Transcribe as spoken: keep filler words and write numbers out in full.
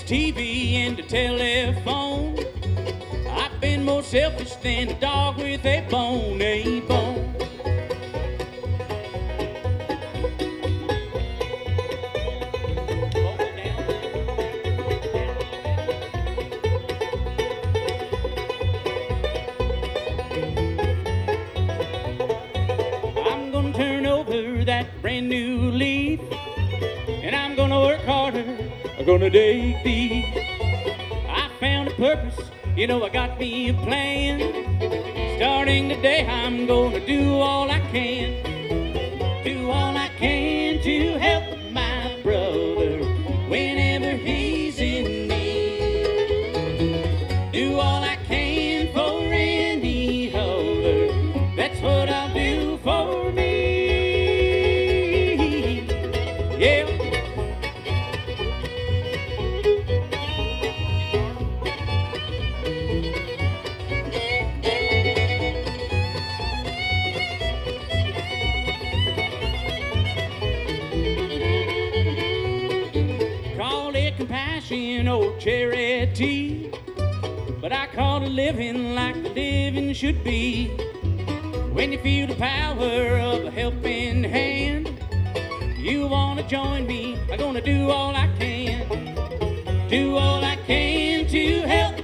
T V and the telephone. I've been more selfish than a dog with a bone, a bone. I'm gonna turn over that brand new leaf, and I'm gonna work harder, I'm gonna dig deep. I found a purpose, you know, I got me a plan. Starting today, I'm gonna do all I can. Do all I can to help my brother whenever he's in need. Do all I can for any other, that's what I'll do for me. Yeah. Call it compassion or charity, but I call it living like the living should be. When you feel the power of a helping hand, you wanna join me, I'm gonna do all I can. Do all I can to help